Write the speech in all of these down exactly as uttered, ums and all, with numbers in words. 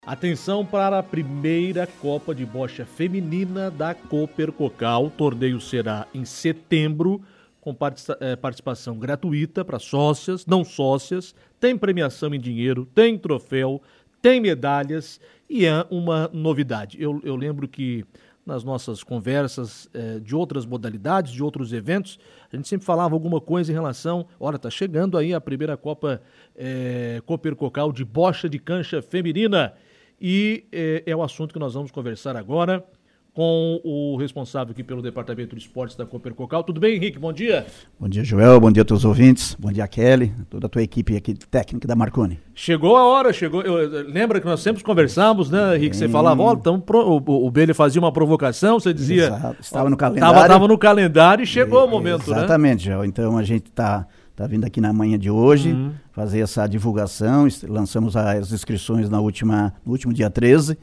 Atenção para a primeira Copa de Bocha Feminina da Copercocal. O torneio será em setembro, com participação gratuita para sócias, não sócias, tem premiação em dinheiro, tem troféu, tem medalhas e é uma novidade. Eu, eu lembro que nas nossas conversas eh, de outras modalidades, de outros eventos, a gente sempre falava alguma coisa em relação, olha, tá chegando aí a primeira Copa eh, Copercocal de Bocha de Cancha Feminina. E é, é o assunto que nós vamos conversar agora com o responsável aqui pelo Departamento de Esportes da Copercocal. Tudo bem, Henrique? Bom dia. Bom dia, Joel. Bom dia a todos os ouvintes. Bom dia, Kelly. Toda a tua equipe aqui técnica da Marconi. Chegou a hora, chegou. Eu, eu, lembra que nós sempre conversamos, né, Henrique? Você falava, ó, então pro, o, o Belho fazia uma provocação, você dizia... Exato. Estava no calendário. Estava, estava no calendário e chegou e, o momento, exatamente, né? Exatamente, Joel. Então a gente está... Está vindo aqui na manhã de hoje, uhum. fazer essa divulgação. Lançamos as inscrições na última, no último dia treze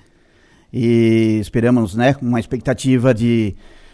e esperamos, né, uma expectativa de,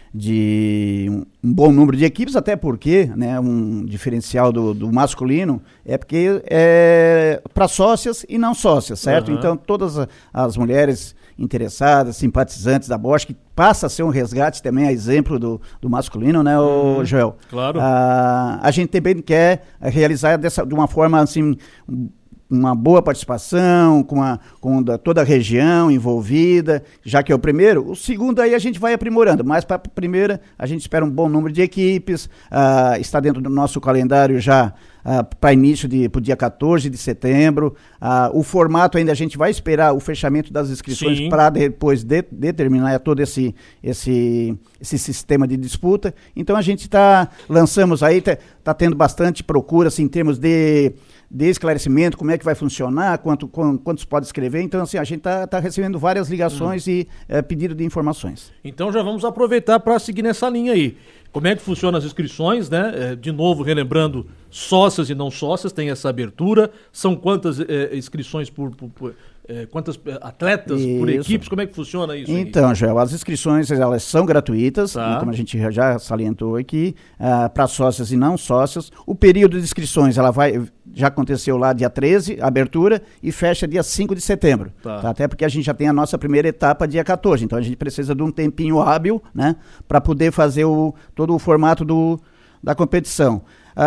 de um, um bom número de equipes, até porque, né, um diferencial do, do masculino é porque é para sócias e não sócias, certo? Uhum. Então todas as mulheres interessadas, simpatizantes da Bocha, que passa a ser um resgate também, a exemplo do, do masculino, né, o hum, Joel? Claro. Ah, a gente também quer realizar dessa, de uma forma, assim, uma boa participação, com, a, com a, toda a região envolvida, já que é o primeiro. O segundo aí a gente vai aprimorando, mas para a primeira a gente espera um bom número de equipes, ah, está dentro do nosso calendário já ah, para início de para o dia quatorze de setembro. Ah, o formato ainda a gente vai esperar o fechamento das inscrições para depois de, determinar todo esse, esse, esse sistema de disputa. Então a gente está, lançamos aí, está tá tendo bastante procura assim, em termos de de esclarecimento, como é que vai funcionar, quanto, quantos pode escrever. Então, assim, a gente está tá recebendo várias ligações hum. e é, pedido de informações. Então, já vamos aproveitar para seguir nessa linha aí. Como é que funcionam as inscrições, né? É, de novo, relembrando, sócias e não sócias, tem essa abertura. São quantas é, inscrições por... por, por é, quantas atletas isso. por equipes? Como é que funciona isso? Então, Joel, as inscrições, elas são gratuitas, tá. como a gente já salientou aqui, uh, para sócias e não sócias. O período de inscrições, ela vai... já aconteceu lá dia treze, abertura, e fecha dia cinco de setembro. Tá. Tá? Até porque a gente já tem a nossa primeira etapa dia quatorze, então a gente precisa de um tempinho hábil, né, para poder fazer o, todo o formato do, da competição.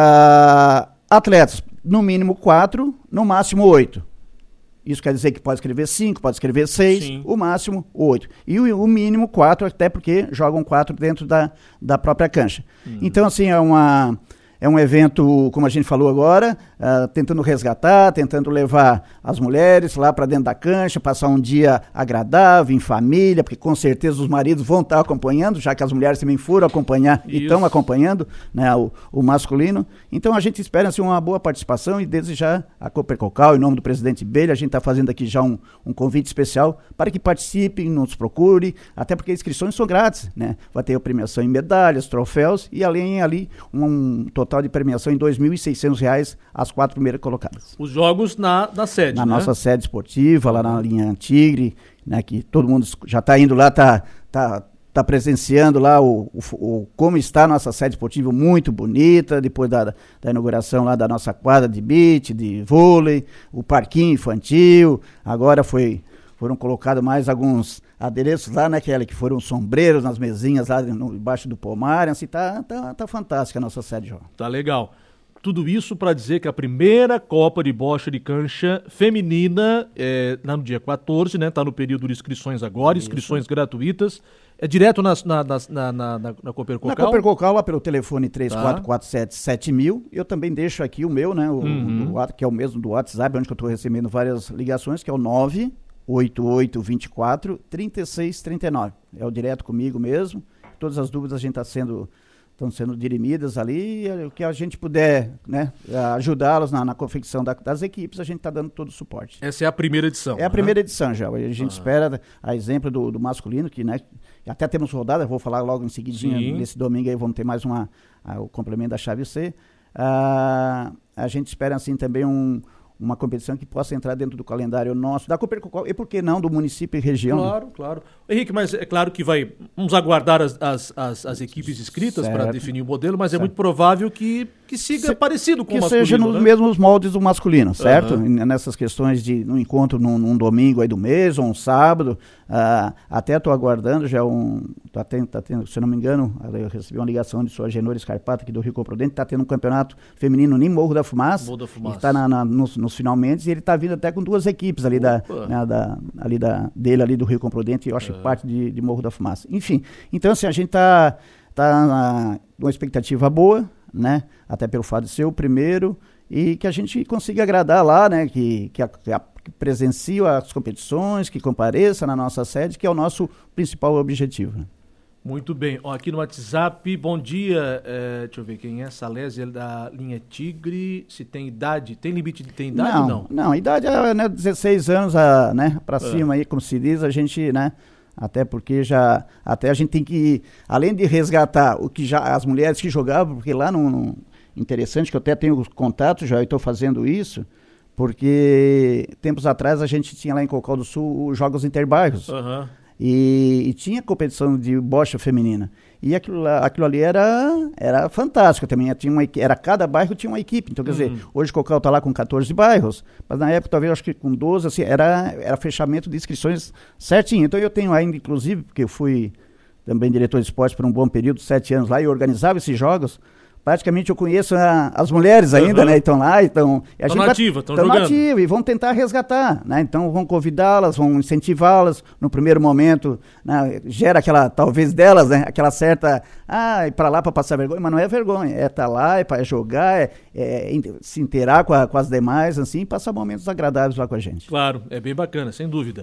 Uh, atletas, no mínimo quatro, no máximo oito. Isso quer dizer que pode escrever cinco, pode escrever seis, Sim. o máximo oito. E o, o mínimo quatro, até porque jogam quatro dentro da, da própria cancha. Hum. Então, assim, é uma... É um evento, como a gente falou agora, uh, tentando resgatar, tentando levar as mulheres lá para dentro da cancha, passar um dia agradável, em família, porque com certeza os maridos vão estar acompanhando, já que as mulheres também foram acompanhar Isso. e estão acompanhando, né, o, o masculino. Então a gente espera assim, uma boa participação e desde já a Copercocal, em nome do presidente Belho, a gente está fazendo aqui já um, um convite especial para que participem, nos procure, até porque as inscrições são grátis, né? Vai ter a premiação em medalhas, troféus e além ali um, um total total de premiação em dois mil e seiscentos reais as quatro primeiras colocadas. Os jogos na, na sede, Na né? nossa sede esportiva, lá na linha Tigre, né, que todo mundo já está indo lá, está tá, tá presenciando lá o, o, o, como está a nossa sede esportiva, muito bonita, depois da, da inauguração lá da nossa quadra de beach, de vôlei, o parquinho infantil, agora foi... Foram colocados mais alguns adereços lá, né, Kelly, que foram sombreiros nas mesinhas lá no, embaixo do pomar. Assim, tá, tá, tá fantástica a nossa sede, João. Tá legal. Tudo isso para dizer que a primeira Copa de Bocha de Cancha feminina, é, no dia quatorze, né, tá no período de inscrições agora, isso. inscrições gratuitas. É direto nas, na, na, na, na, na Copercocal? Na Copercocal, lá pelo telefone três quatro quatro sete sete mil. Eu também deixo aqui o meu, né, o, uhum. o, que é o mesmo do WhatsApp, onde eu estou recebendo várias ligações, que é o nove oito oito dois quatro três seis três nove. É o direto comigo mesmo. Todas as dúvidas a gente está sendo, estão sendo dirimidas ali. E o que a gente puder, né, ajudá-los na, na confecção da, das equipes, a gente está dando todo o suporte. Essa é a primeira edição. É a primeira né? edição já. A gente ah. espera, a exemplo do, do masculino, que, né, até temos rodada, vou falar logo em seguidinha, Sim. nesse domingo aí vamos ter mais uma, a, o complemento da chave C. Ah, a gente espera assim também um uma competição que possa entrar dentro do calendário nosso, da Copercocal, e por que não do município e região? Claro, claro. Henrique, mas é claro que vai, vamos aguardar as, as, as, as equipes inscritas para definir o modelo, mas certo. É muito provável que que siga Se, parecido com que o masculino. Que seja nos né? mesmos moldes do masculino, certo? Uhum. Nessas questões de um encontro num, num domingo aí do mês ou um sábado. Uh, até estou aguardando já um. Tá tendo, tá tendo, se eu não me engano, eu recebi uma ligação de sua Genora Scarpata aqui do Rio Prudente, está tendo um campeonato feminino em Morro da Fumaça. Morro da Fumaça. Está na, na, nos, nos finalmente e ele está vindo até com duas equipes ali, da, né, da, ali da, dele, ali do Rio Prudente, eu acho que parte de, de Morro da Fumaça. Enfim, então assim, a gente está tá numa expectativa boa, né? Até pelo fato de ser o primeiro e que a gente consiga agradar lá, né? Que, que, a, que, a, que presencie as competições, que compareça na nossa sede, que é o nosso principal objetivo. Né? Muito bem. Ó, aqui no WhatsApp, bom dia. É, deixa eu ver quem é. Salésia da linha Tigre. Se tem idade. Tem limite de tem idade não, não? Não, a idade é né, dezesseis anos a, né, para cima aí, como se diz, a gente, né? Até porque já, até a gente tem que, além de resgatar o que já, as mulheres que jogavam, porque lá no, no interessante que eu até tenho contato, já estou fazendo isso, porque tempos atrás a gente tinha lá em Cocal do Sul os Jogos Interbairros. Uhum. E, e tinha competição de bocha feminina. E aquilo, aquilo ali era, era fantástico também. Tinha uma, era, cada bairro tinha uma equipe. Então, quer uhum. dizer, hoje Cocal está lá com catorze bairros, mas na época, talvez, acho que com doze, assim, era, era fechamento de inscrições certinho. Então, eu tenho ainda, inclusive, porque eu fui também diretor de esporte por um bom período, sete anos lá, e organizava esses jogos. Praticamente eu conheço a, as mulheres ainda, uhum. né? Estão lá, então... Estão nativas, estão jogando. Estão nativas e vão tentar resgatar, né? Então vão convidá-las, vão incentivá-las no primeiro momento, né? Gera aquela, talvez delas, né? Aquela certa, ah, ir pra lá para passar vergonha, mas não é vergonha, é estar tá lá, é para jogar, é, é se inteirar com, a, com as demais, assim, e passar momentos agradáveis lá com a gente. Claro, é bem bacana, sem dúvida.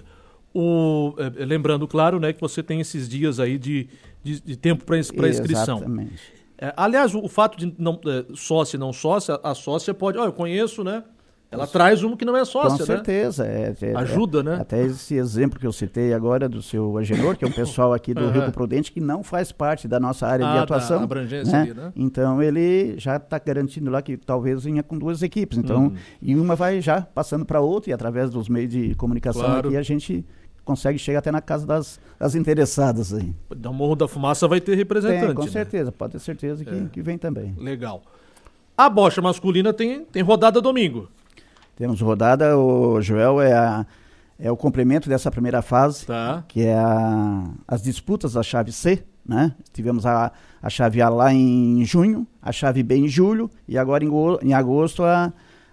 O, é, lembrando, claro, né, que você tem esses dias aí de, de, de tempo para inscrição. Exatamente. É, aliás, o, o fato de não, é, sócia e não sócia, a sócia pode... Ó, eu conheço, né? Ela Isso. traz uma que não é sócia, Com certeza. Né? É, é, Ajuda, é, né? Até esse exemplo que eu citei agora do seu Agenor, que é um pessoal aqui do uhum. Rio Prudente que não faz parte da nossa área ah, de atuação. Da abrangência né? ali, né? Então, ele já está garantindo lá que talvez venha com duas equipes. Então, uhum. e uma vai já passando para outra e através dos meios de comunicação claro. Aqui a gente... consegue chegar até na casa das, das interessadas aí. Da Morro da Fumaça vai ter representante, tem, com né? certeza, pode ter certeza que, é. que vem também. Legal. A bocha masculina tem, tem rodada domingo. Temos rodada, o Joel, é, a, é o complemento dessa primeira fase, tá. que é a, as disputas da chave C, né? Tivemos a, a chave A lá em junho, a chave B em julho, e agora em, em agosto a,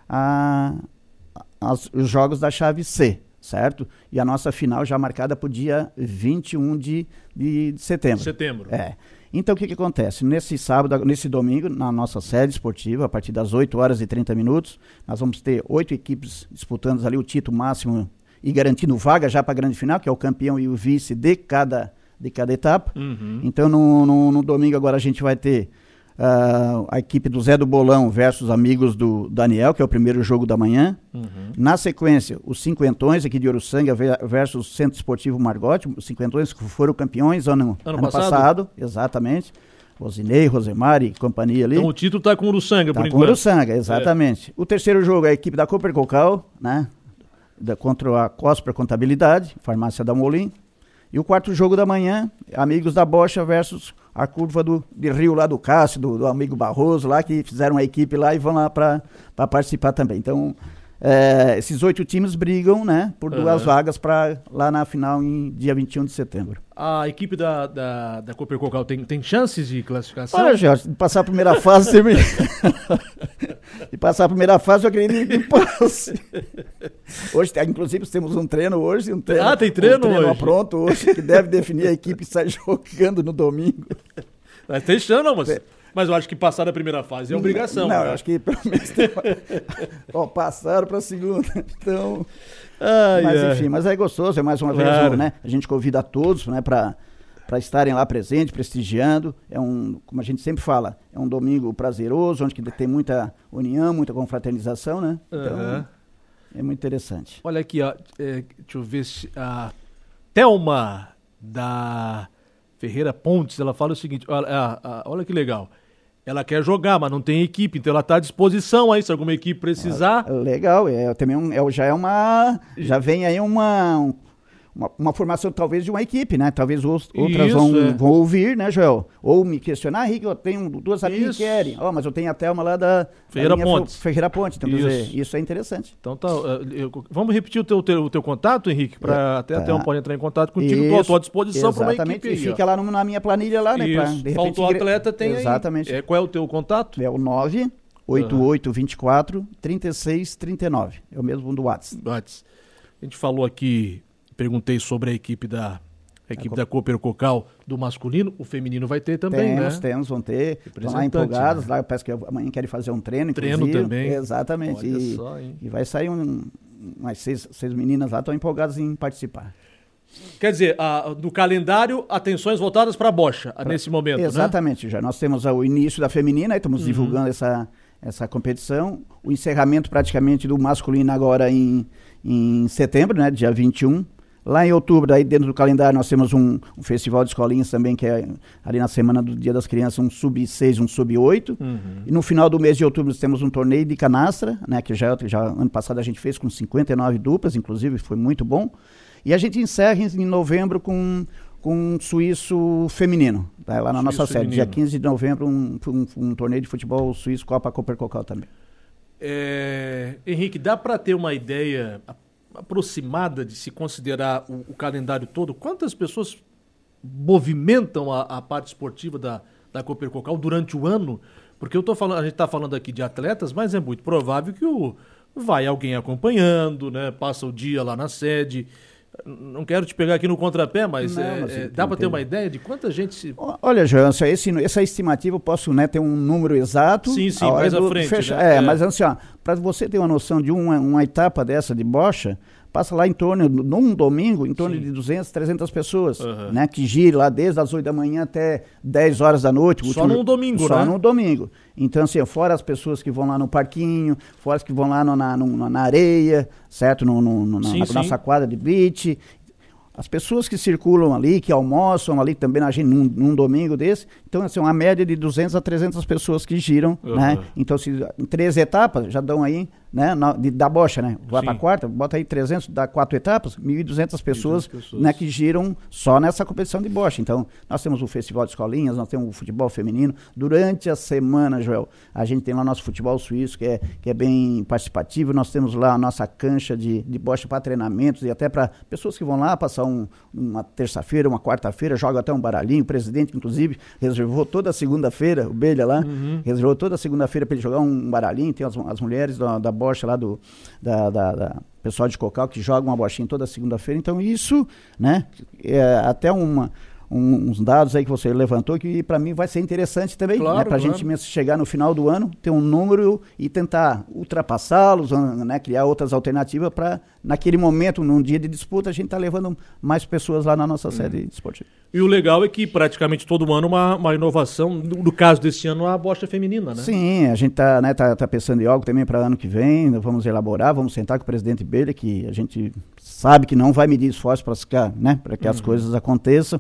a, as, os jogos da chave C. Certo? E a nossa final já marcada para o dia vinte e um de, de, de setembro. Setembro. É. Então, o que, que acontece? Nesse sábado, nesse domingo, na nossa sede esportiva, a partir das oito horas e trinta minutos, nós vamos ter oito equipes disputando ali o título máximo e garantindo vaga já para a grande final, que é o campeão e o vice de cada, de cada etapa. Uhum. Então, no, no, no domingo agora a gente vai ter Uh, a equipe do Zé do Bolão versus amigos do Daniel, que é o primeiro jogo da manhã. Uhum. Na sequência, os Cinquentões aqui de Uruçanga versus o Centro Esportivo Margote. Os Cinquentões que foram campeões ano, ano, ano passado? passado. Exatamente. Rosinei, Rosemar e companhia ali. Então o título está com o Uruçanga, tá por com enquanto. Uruçanga, exatamente. É. O terceiro jogo é a equipe da Cooper Cocal, né? Da, contra a Cosper Contabilidade, Farmácia da Molim. E o quarto jogo da manhã, amigos da Bocha versus a curva do, de Rio lá do Cássio, do, do amigo Barroso lá, que fizeram uma equipe lá e vão lá para participar também. Então, é, esses oito times brigam, né, por duas uhum. vagas para lá na final em dia vinte e um de setembro. A equipe da, da, da Cooper Cocal tem, tem chances de classificação? Olha, Jorge, de passar a primeira fase, você me... de passar a primeira fase, eu acredito que passe. Hoje, inclusive, temos um treino hoje. Um treino, ah, tem treino, um treino hoje? pronto hoje, que deve definir a equipe que sai jogando no domingo. Mas tem chance, não, mas, mas eu acho que passar da primeira fase é obrigação. Não, né? eu acho que pelo menos tem uma... Ó, passaram para a segunda, então... Ai, mas ai. enfim, mas é gostoso, é mais uma claro. vez, né? A gente convida a todos, né, para... para estarem lá presentes, prestigiando. É um, como a gente sempre fala, é um domingo prazeroso, onde tem muita união, muita confraternização, né? Então, uhum. é muito interessante. Olha aqui, ó, é, deixa eu ver se a Thelma da Ferreira Pontes, ela fala o seguinte, olha, a, a, olha que legal, ela quer jogar, mas não tem equipe, então ela está à disposição aí, se alguma equipe precisar. Ah, legal, é, também um, é, já é uma, já vem aí uma... Um, uma, uma formação talvez de uma equipe, né? Talvez os, outras Isso, vão, é. vão ouvir, né, Joel? Ou me questionar, Rick, eu tenho duas amigas que querem. Ó, oh, mas eu tenho a Thelma lá da Ferreira da Ponte. Ferreira Ponte, então, isso. quer dizer, isso é interessante. Então tá, eu, vamos repetir o teu, teu, o teu contato, Henrique, para é, até tá. a Thelma pode entrar em contato contigo, estou à tua disposição para uma equipe. E fica lá no, na minha planilha lá, né? Pra, de repente, faltou atleta, tem exatamente. aí. É, qual é o teu contato? É o nove oito oito dois quatro, três seis três nove. É o mesmo do WhatsApp. WhatsApp. A gente falou aqui, perguntei sobre a equipe da a equipe a da Cooper Cocal do masculino, o feminino vai ter também, temos, né? Temos, vão ter. Estão lá empolgados, né? Lá parece que amanhã querem fazer um treino, Treino também. Exatamente. Olha e, só, hein? E vai sair um, umas seis, seis meninas lá, estão empolgadas em participar. Quer dizer, a, do calendário, atenções voltadas para a bocha, pra, nesse momento, exatamente, né? Já nós temos o início da feminina, aí estamos uhum. divulgando essa, essa competição, o encerramento praticamente do masculino agora em, em setembro, né, dia vinte e um. Lá em outubro, aí dentro do calendário, nós temos um, um festival de escolinhas também, que é ali na semana do Dia das Crianças, um sub seis, um sub oito. Uhum. E no final do mês de outubro, nós temos um torneio de canastra, né, que já, já ano passado a gente fez com cinquenta e nove duplas, inclusive, foi muito bom. E a gente encerra em novembro com, com um suíço feminino, tá? Lá na suíço nossa sede. Dia quinze de novembro, um, um, um torneio de futebol suíço Copa Cooper Cocal também. É, Henrique, dá para ter uma ideia aproximada de se considerar o, o calendário todo? Quantas pessoas movimentam a, a parte esportiva da, da Cooper Cocal durante o ano? Porque eu tô falando, a gente está falando aqui de atletas, mas é muito provável que o, vai alguém acompanhando, né? Passa o dia lá na sede. Não quero te pegar aqui no contrapé, mas, não, é, mas é, dá para ter uma ideia de quanta gente se... Olha, Joelson, esse, essa estimativa eu posso, né, ter um número exato. Sim, sim, mais à frente. Fecha... Né? É, é, mas assim, ó, para você ter uma noção de uma, uma etapa dessa de bocha, passa lá em torno, num domingo, em torno sim. de duzentas, trezentas pessoas, uhum. né, que gira lá desde as oito da manhã até dez horas da noite. Só último... num domingo, Só né? Só num domingo. Então, assim, fora as pessoas que vão lá no parquinho, fora as que vão lá no, na, no, na areia, certo? No, no, no, sim, na sim. nossa quadra de beach. As pessoas que circulam ali, que almoçam ali também na gente, num, num domingo desse, então assim, uma média de duzentas a trezentas pessoas que giram, uhum. né? Então, se, em três etapas, já dão aí, né, na, de, da bocha, né? Vai para a quarta, bota aí trezentas, dá quatro etapas, mil e duzentas pessoas, pessoas. Né, que giram só nessa competição de bocha. Então, nós temos o Festival de Escolinhas, nós temos o futebol feminino. Durante a semana, Joel, a gente tem lá o nosso futebol suíço, que é, que é bem participativo. Nós temos lá a nossa cancha de, de bocha para treinamentos e até para pessoas que vão lá passar um, uma terça-feira, uma quarta-feira, joga até um baralhinho. O presidente, inclusive, reservou toda a segunda-feira, o Belha lá, uhum. reservou toda a segunda-feira para ele jogar um baralhinho. Tem as, as mulheres da, da bocha lá do da, da, da pessoal de Cocal que joga uma bochinha toda segunda-feira. Então isso, né, é até uma Um, uns dados aí que você levantou que para mim vai ser interessante também, claro, né, para a claro. gente chegar no final do ano, ter um número e tentar ultrapassá-los, né, criar outras alternativas para, naquele momento, num dia de disputa, a gente tá levando mais pessoas lá na nossa hum. sede esportiva. E o legal é que praticamente todo ano uma, uma inovação, no, no caso desse ano, a bocha feminina, né? Sim, a gente tá, né, tá, tá pensando em algo também para ano que vem, vamos elaborar, vamos sentar com o presidente Belha, que a gente sabe que não vai medir esforço para, né, para que uhum. as coisas aconteçam.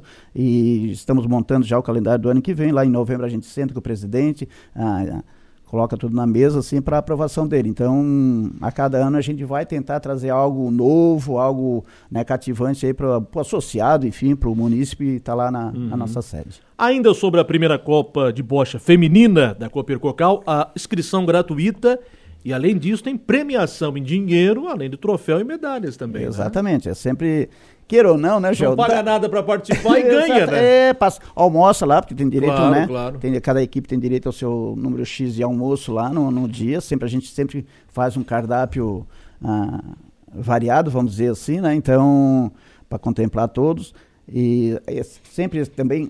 E estamos montando já o calendário do ano que vem. Lá em novembro a gente senta com o presidente, ah, coloca tudo na mesa assim para aprovação dele. Então, a cada ano a gente vai tentar trazer algo novo, algo, né, cativante aí para o associado, enfim, para o munícipe estar tá lá na, uhum. na nossa sede. Ainda sobre a primeira Copa de Bocha Feminina da Cooper Cocal, a inscrição gratuita. E além disso tem premiação em dinheiro, além do troféu e medalhas também. Exatamente, né? É sempre, queira ou não, né, Gel? Não paga nada para participar e ganha, né? É, passa, almoça lá, porque tem direito, claro, né? Claro. Tem, cada equipe tem direito ao seu número X de almoço lá no, no dia. Sempre, a gente sempre faz um cardápio ah, variado, vamos dizer assim, né? Então, para contemplar todos. E é, sempre também,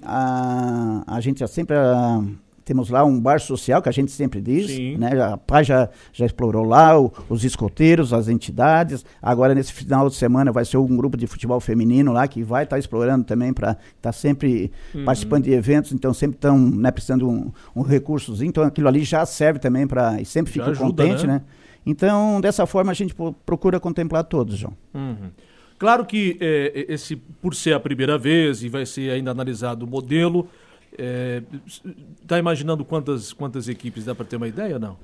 a, a gente é sempre... A, temos lá um bar social, que a gente sempre diz, Sim. né? A Paz já, já explorou lá, o, os escoteiros, as entidades. Agora, nesse final de semana, vai ser um grupo de futebol feminino lá, que vai estar tá explorando também para estar tá sempre uhum. participando de eventos, então sempre estão, né, precisando de um, um recursozinho. Então, aquilo ali já serve também para... E sempre fico contente, né? né? Então, dessa forma, a gente procura contemplar todos, João. Uhum. Claro que é, esse, por ser a primeira vez e vai ser ainda analisado o modelo... É, tá imaginando quantas, quantas equipes, dá para ter uma ideia ou não?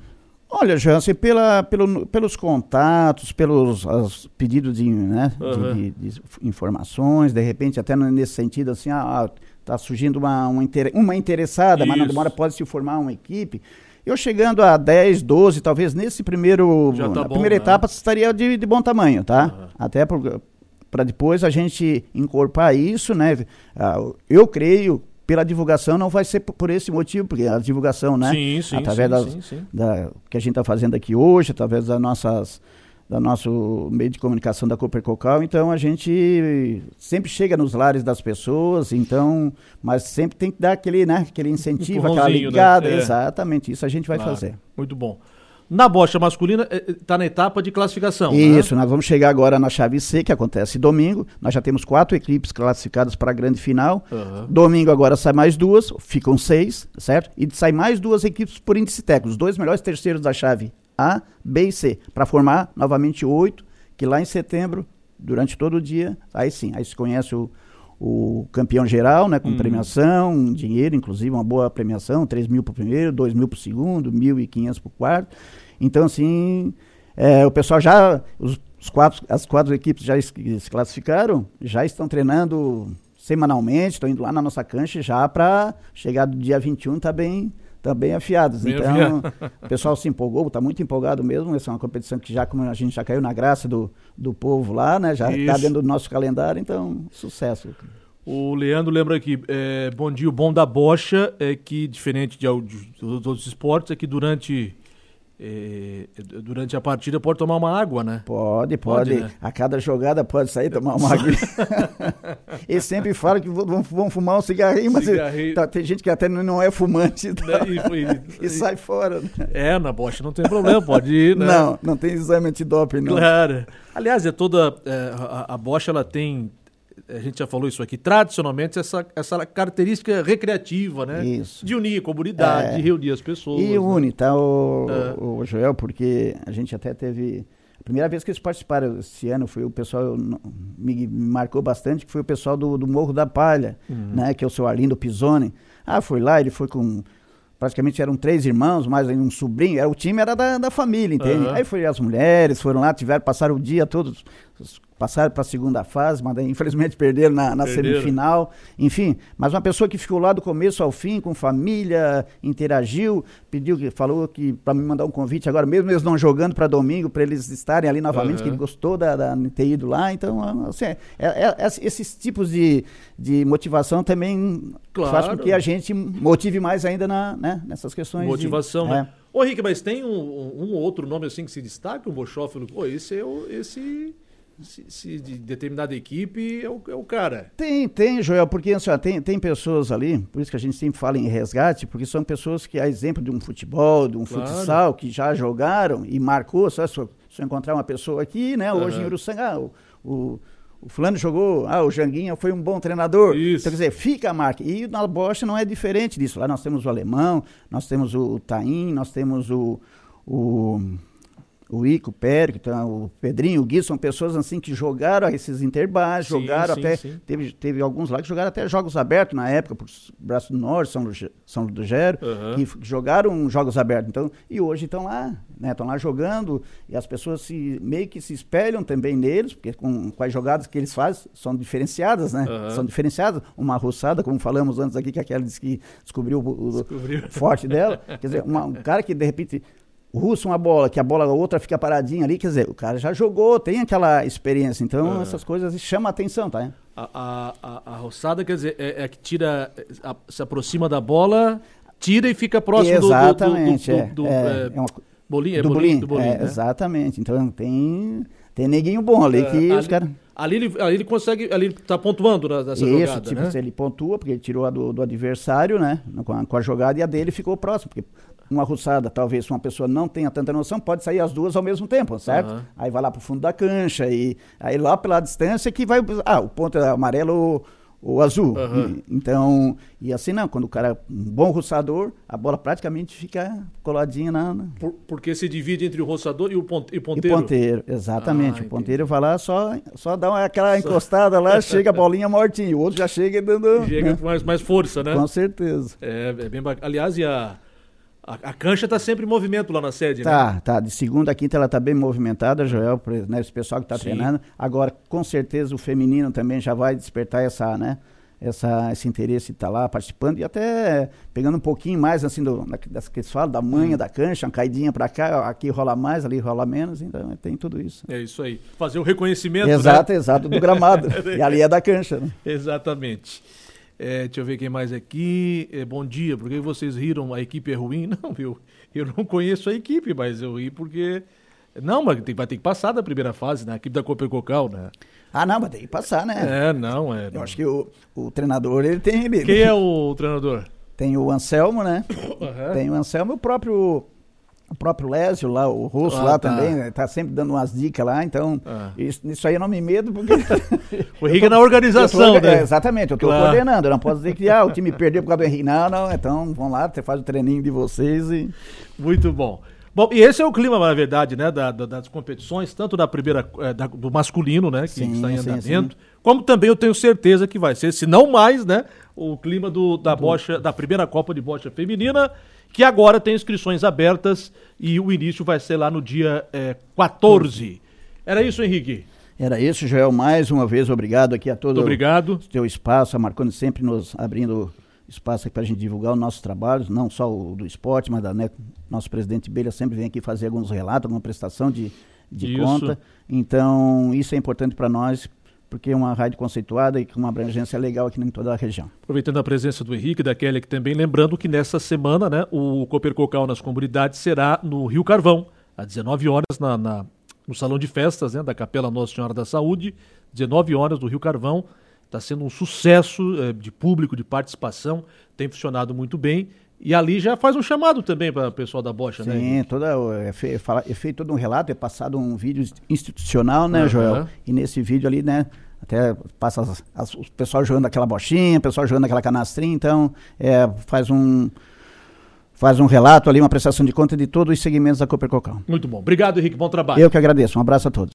Olha, Jansen, pela, pelo, pelos contatos, pelos os pedidos de, né, uhum. de, de, de informações, de repente, até nesse sentido, assim, ah, tá surgindo uma, uma, inter, uma interessada, Isso. mas não demora, pode se formar uma equipe. Eu chegando a dez, doze, talvez nesse primeiro, Já tá na bom, primeira né? etapa, estaria de, de bom tamanho, tá? Uhum. Até para depois a gente incorporar isso, né? Uh, eu creio, pela divulgação não vai ser por esse motivo, porque a divulgação, né? Sim, sim, através sim, das, sim, sim. da que a gente está fazendo aqui hoje, através das nossas, da nosso meio de comunicação da Cooper Cocal, então a gente sempre chega nos lares das pessoas, então, mas sempre tem que dar aquele, né, aquele incentivo, um aquela ligada, né? é. Exatamente, isso a gente vai claro. fazer. Muito bom. Na bocha masculina, está na etapa de classificação. Isso, né? Nós vamos chegar agora na chave C, que acontece domingo. Nós já temos quatro equipes classificadas para a grande final. Uhum. Domingo agora sai mais duas, ficam seis, certo? E sai mais duas equipes por índice técnico, os dois melhores terceiros da chave A, B e C, para formar novamente oito, que lá em setembro, durante todo o dia, aí sim, aí se conhece o, o campeão geral, né, com uhum. premiação, um dinheiro, inclusive uma boa premiação, três mil para o primeiro, dois mil para o segundo, mil e quinhentos para o quarto. Então, assim, é, o pessoal já, os, os quatro, as quatro equipes já es, se classificaram, já estão treinando semanalmente, estão indo lá na nossa cancha já para chegar do dia vinte e um, tá bem, tá bem afiados. Bem então, afiado. O pessoal se empolgou, está muito empolgado mesmo. Essa é uma competição que já, como a gente já caiu na graça do, do povo lá, né? Já está dentro do nosso calendário, então, sucesso. O Leandro lembra aqui, é, bom dia, o bom da bocha é que, diferente de, de, de outros esportes, é que durante... É, durante a partida pode tomar uma água, né? Pode, pode. pode né? A cada jogada pode sair tomar uma água. Eles sempre falam que vão, vão fumar um cigarrinho, mas cigarrinho. Tá, tem gente que até não é fumante tá? e, e, e sai fora. Né? É, na bocha não tem problema, pode ir, né? Não, não tem exame antidoping, não. Claro. Aliás, é toda... É, a, a bocha, ela tem... A gente já falou isso aqui, tradicionalmente essa, essa característica recreativa, né? Isso. De unir a comunidade, é. de reunir as pessoas. E né? une, tá, o, é. o Joel, porque a gente até teve... A primeira vez que eles participaram esse ano, foi o pessoal, me marcou bastante, que foi o pessoal do, do Morro da Palha, uhum. né? Que é o seu Arlindo Pisoni. Ah, foi lá, ele foi com... Praticamente eram três irmãos, mais um sobrinho, era, o time era da, da família, entende? Uhum. Aí foi as mulheres, foram lá, tiveram, passaram o dia todos... passaram para a segunda fase, mas infelizmente perderam na, na perderam. semifinal, enfim, mas uma pessoa que ficou lá do começo ao fim, com família, interagiu, pediu, falou que para me mandar um convite agora, mesmo eles não jogando para domingo, para eles estarem ali novamente, uhum. que ele gostou da, da ter ido lá, então, assim, é, é, é, esses tipos de, de motivação também claro. faz com que a gente motive mais ainda na, né, nessas questões. Motivação, de, né? É. Ô, Rick, mas tem um, um outro nome assim que se destaca, o Bochófilo? Pô, esse é o... Esse... Se, se de determinada equipe é o, é o cara. Tem, tem, Joel, porque assim, ó, tem, tem pessoas ali, por isso que a gente sempre fala em resgate, porque são pessoas que, a exemplo de um futebol, de um claro. futsal, que já jogaram e marcou, só se eu, se eu encontrar uma pessoa aqui, né, hoje uhum. em Uruçanga, ah, o, o, o fulano jogou, ah, o Janguinha foi um bom treinador. Isso. Então, quer dizer, fica a marca. E na bocha não é diferente disso. Lá nós temos o Alemão, nós temos o Taim, nós temos o... o o Ico, o Périco, então, o Pedrinho, o Gui, são pessoas assim que jogaram esses interbares, sim, jogaram sim, até, sim. Teve, teve alguns lá que jogaram até jogos abertos na época, por Braço do Norte, São, Luge, São Ludogero, uhum. que jogaram jogos abertos, então, e hoje estão lá, né, estão lá jogando, e as pessoas se, meio que se espelham também neles, porque com, com as jogadas que eles fazem, são diferenciadas, né, uhum. são diferenciadas, uma roçada, como falamos antes aqui, que aquela disse que descobriu o, descobriu. o forte dela, quer dizer, uma, um cara que de repente... Russa uma bola, que a bola a outra fica paradinha ali, quer dizer, o cara já jogou, tem aquela experiência, então uhum. essas coisas chamam a atenção, tá? A, a, a, a roçada, quer dizer, é, é que tira, a, se aproxima da bola, tira e fica próximo exatamente, do, do, do, do, do é, é, é uma, bolinho, é do bolinho, bolinho, do bolinho é, né? Exatamente, então tem, tem neguinho bom ali é, que ali, os caras... Ali ele, ali ele consegue, ali ele tá pontuando nessa Isso, jogada, tipo, né? ele pontua, porque ele tirou a do, do adversário, né, com a, com a jogada, e a dele ficou próximo, porque... Uma roçada, talvez, se uma pessoa não tenha tanta noção, pode sair as duas ao mesmo tempo, certo? Uhum. Aí vai lá pro fundo da cancha, e aí lá pela distância que vai... Ah, o ponto é amarelo ou, ou azul. Uhum. E, então, e assim não, quando o cara é um bom roçador, a bola praticamente fica coladinha na... na... Por, porque se divide entre o roçador e o ponteiro? E ponteiro, e ponteiro exatamente. Ah, o ponteiro vai lá, só, só dá uma, aquela só... encostada lá, chega a bolinha mortinha, o outro já chega dando... Chega né? com mais, mais força, né? Com certeza. É, é bem bacana. Aliás, e a... A, a cancha está sempre em movimento lá na sede, tá, né? Tá, de segunda a quinta ela está bem movimentada, Joel, né, esse pessoal que está treinando. Agora, com certeza, o feminino também já vai despertar essa, né, essa, esse interesse de estar tá lá participando e até pegando um pouquinho mais, assim, do, das que eles falam, da manha hum. da cancha, uma caidinha para cá, aqui rola mais, ali rola menos, então tem tudo isso. É isso aí. Fazer o reconhecimento, exato, né? Exato, do gramado. E ali é da cancha, né? Exatamente. É, deixa eu ver quem mais aqui. É, bom dia, por que vocês riram? A equipe é ruim? Não, eu, eu não conheço a equipe, mas eu ri porque... Não, mas tem, vai ter que passar da primeira fase, né? A equipe da Cooper Cocal, né? Ah, não, mas tem que passar, né? É, não, é... Eu não. acho que o, o treinador, ele tem... Ele, quem é o treinador? Tem o Anselmo, né? Uhum. Tem o Anselmo e o próprio... O próprio Lésio lá, o Russo ah, lá tá. também, né? Tá sempre dando umas dicas lá, então ah. isso, isso aí eu não me medo, porque... O Henrique é na organização, tô, né? É, exatamente, eu tô claro. coordenando, eu não posso dizer que ah, o time perdeu por causa do Henrique, não, não, então vamos lá, você faz o treininho de vocês e... Muito bom. Bom, e esse é o clima, na verdade, né, da, da, das competições, tanto da primeira, é, da, do masculino, né, que sim, está em andamento, sim, sim. como também eu tenho certeza que vai ser, se não mais, né, o clima do, da, do... bocha, da primeira Copa de Bocha Feminina, que agora tem inscrições abertas e o início vai ser lá no dia é, quatorze. Era isso, Henrique? Era isso, Joel. Mais uma vez, obrigado aqui a todo obrigado. o teu espaço, a Marconi sempre nos abrindo espaço aqui para a gente divulgar os nossos trabalhos, não só o do esporte, mas da, né, nosso presidente Beira sempre vem aqui fazer alguns relatos, alguma prestação de, de conta. Então, isso é importante para nós, porque é uma rádio conceituada e com uma abrangência legal aqui em toda a região. Aproveitando a presença do Henrique e da Kelly aqui também, lembrando que nessa semana, né, o Cooper Cocal nas comunidades será no Rio Carvão, às dezenove horas, na, na, no Salão de Festas, né, da Capela Nossa Senhora da Saúde, dezenove horas do Rio Carvão. Está sendo um sucesso é, de público, de participação, tem funcionado muito bem. E ali já faz um chamado também para o pessoal da Bocha, Sim, né? Sim, toda, é, fe, é feito todo um relato, é passado um vídeo institucional, né, uhum. Joel? E nesse vídeo ali, né, até passa as, as, o pessoal jogando aquela bochinha, o pessoal jogando aquela canastrinha, então é, faz um... Faz um relato ali, uma prestação de conta de todos os segmentos da Cooper Cocal. Muito bom. Obrigado, Henrique. Bom trabalho. Eu que agradeço. Um abraço a todos.